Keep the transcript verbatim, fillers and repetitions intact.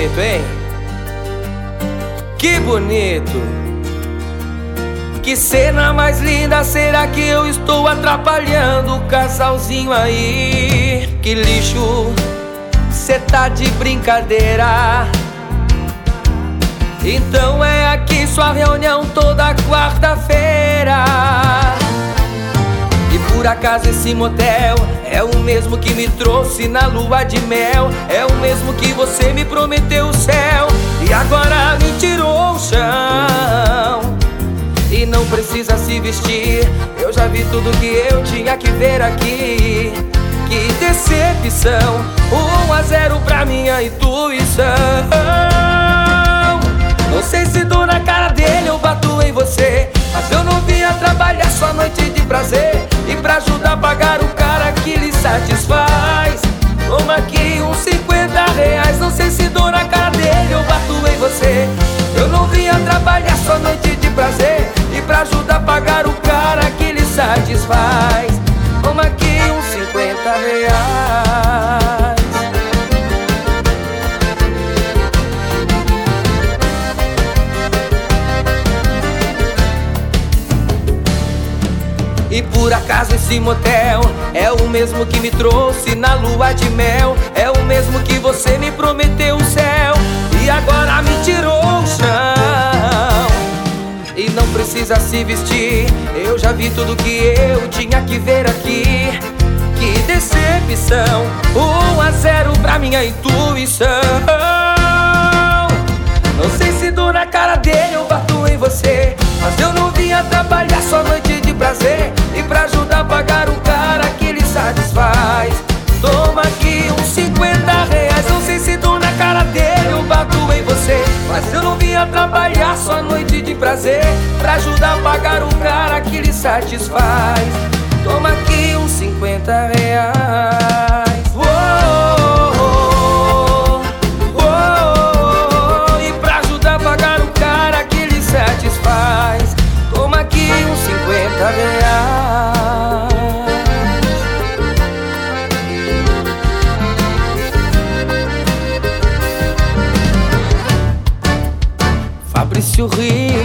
bonito, hein? Que bonito. Que cena mais linda, será que eu estou atrapalhando o casalzinho aí? Que lixo, cê tá de brincadeira. Então é aqui sua reunião toda quarta-feira. E por acaso esse motel é o mesmo que me trouxe na lua de mel, é o mesmo que você me prometeu o céu e agora me tirou o chão. E não precisa se vestir, eu já vi tudo que eu tinha que ver aqui. Que decepção, um a zero pra minha intuição. Não sei se dou na cara dele ou bato em você, mas eu não vinha trabalhar só noite de prazer. E pra ajudar a pagar o cara que lhe satisfaz, toma aqui uns cinquenta reais. Não sei se dou na cara dele ou bato em você, eu não vinha trabalhar só noite de prazer. E pra ajudar a pagar o cara que lhe satisfaz, toma aqui uns cinquenta reais. E por acaso esse motel é o mesmo que me trouxe na lua de mel, é o mesmo que você me prometeu o céu e agora me tirou o chão. E não precisa se vestir, eu já vi tudo que eu tinha que ver aqui. Que decepção, um a zero pra minha intuição. Não sei se dou na cara dele ou bato em você, mas eu não vinha trabalhar só noite de prazer. E pra ajudar a pagar o cara que lhe satisfaz, toma aqui uns cinquenta reais. Não sei se dou na cara dele ou bato em você, mas eu não vinha trabalhar só noite de prazer. Pra ajudar a pagar o cara que lhe satisfaz, toma aqui uns cinquenta reais. Uou, uou, uou. E pra ajudar a pagar o cara que lhe satisfaz, toma aqui uns cinquenta reais. Fabrício Rio.